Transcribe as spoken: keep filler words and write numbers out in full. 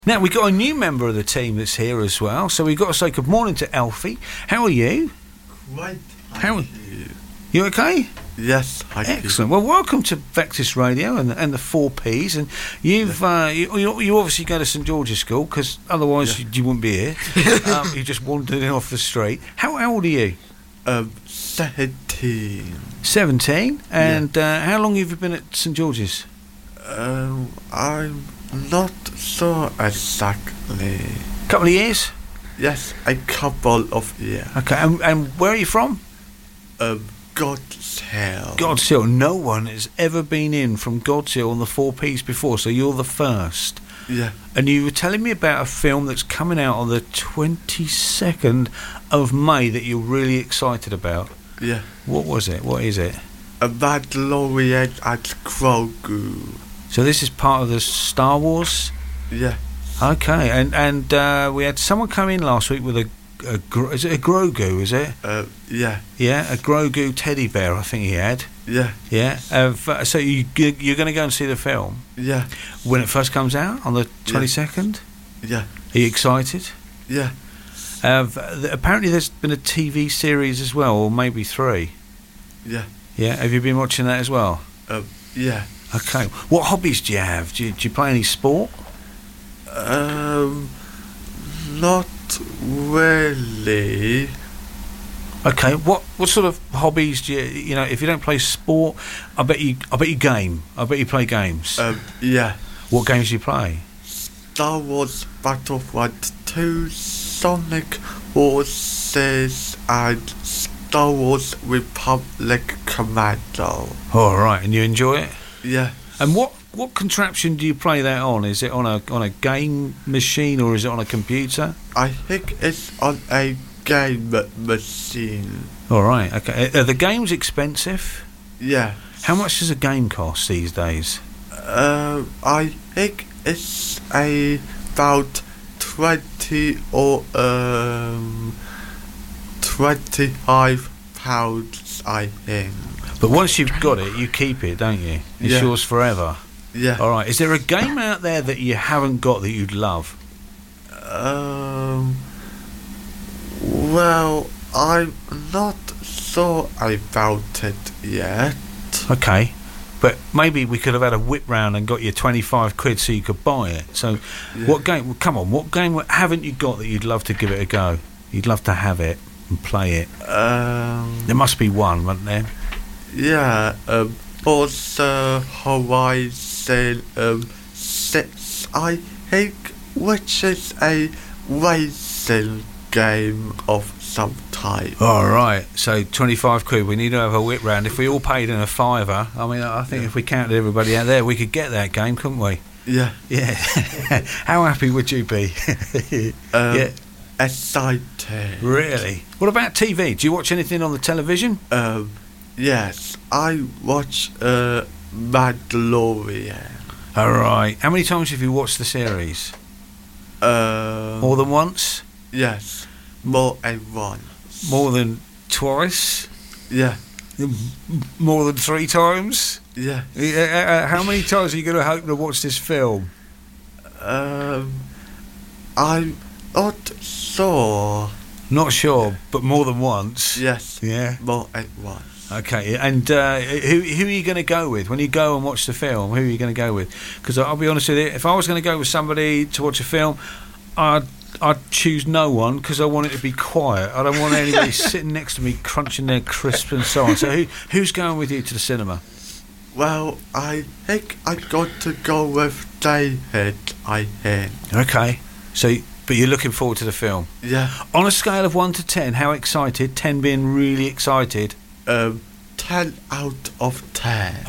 Now, we've got a new member of the team that's here as well, so we've got to say good morning to Alfie. How are you? Right. How are you? You okay? Yes, I Excellent. Well, welcome to Vectis Radio and, and the four Ps. And you've uh, you, you you obviously go to St George's School, because otherwise yeah. you, you wouldn't be here. um, you just wandered in off the street. How, how old are you? Um, seventeen. Seventeen. And yeah. uh, how long have you been at St George's? Um, I'm not sure exactly. Couple of years? Yes, a couple of years. Okay. And, and where are you from? Um, God's Hill. God's Hill. No one has ever been in from God's Hill on the four Ps before, so you're the first. Yeah. And you were telling me about a film that's coming out on the twenty-second of May that you're really excited about. Yeah. What was it? What is it? A Mandalorian and Grogu. So this is part of the Star Wars? Yeah. Okay. And and uh, we had someone come in last week with a, a Gro- is it a Grogu, is it? Uh, yeah. Yeah, a Grogu teddy bear, I think he had. Yeah. Yeah. Uh, so you, you're going to go and see the film? Yeah. When it first comes out, on the twenty-second? Yeah. Are you excited? Yeah. Uh, apparently there's been a T V series as well, or maybe three. Yeah. Yeah. Have you been watching that as well? Um, yeah. Okay. What hobbies do you have? Do you, do you play any sport? Um, not really. Okay. What what sort of hobbies do you? You know, if you don't play sport, I bet you. I bet you game. I bet you play games. Um, yeah. What games do you play? Star Wars Battlefront two, Sonic Forces, and Star Wars Republic Commando. All right, and you enjoy it? Yeah. And what, what contraption do you play that on? Is it on a on a game machine, or is it on a computer? I think it's on a game machine. All right. Okay. Are the games expensive? Yeah. How much does a game cost these days? Uh, I think it's a about twenty or um twenty-five pounds, I think. But once you've got it, you keep it, don't you? It's yeah. yours forever. Yeah. All right. Is there a game out there that you haven't got that you'd love? Um. Well, I'm not sure about it yet. Okay. But maybe we could have had a whip round and got you twenty-five quid so you could buy it. So, yeah. what game? Well, come on, what game haven't you got that you'd love to give it a go? You'd love to have it and play it. Um. There must be one, wouldn't there? Yeah. Um. Forza Horizon um six, I think, which is a racing game of some type. All right. So twenty-five quid. We need to have a whip round. If we all paid in a fiver, I mean, I think yeah. if we counted everybody out there, we could get that game, couldn't we? Yeah. Yeah. How happy would you be? um, yeah. Excited. Really? What about T V? Do you watch anything on the television? Um. Yes, I watch uh Mandalorian. All right. How many times have you watched the series? Uh. More than once? Yes. More than once. More than twice? Yeah. More than three times? Yeah. Uh, how many times are you going to hope to watch this film? Um, I'm not sure. Not sure, but more than once? Yes. Yeah? More than once. Okay, and uh, who who are you going to go with when you go and watch the film? Who are you going to go with? Because I'll be honest with you, if I was going to go with somebody to watch a film, I'd I'd choose no one, because I want it to be quiet. I don't want anybody sitting next to me crunching their crisps and so on. So who who's going with you to the cinema? Well, I think I'm going to go with David, I think. Okay, so but you're looking forward to the film? Yeah. On a scale of one to ten, how excited? Ten being really excited. Um, ten out of ten.